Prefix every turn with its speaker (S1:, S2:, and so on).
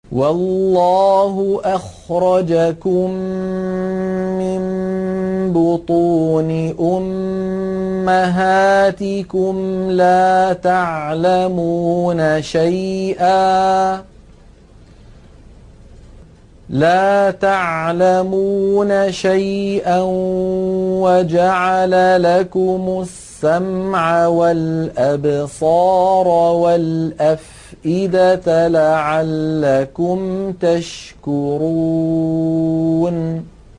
S1: والله أخرجكم من بطون أمهاتكم لا تعلمون شيئا وجعل لكم السمع والأبصار والأفئدة لعلكم تشكرون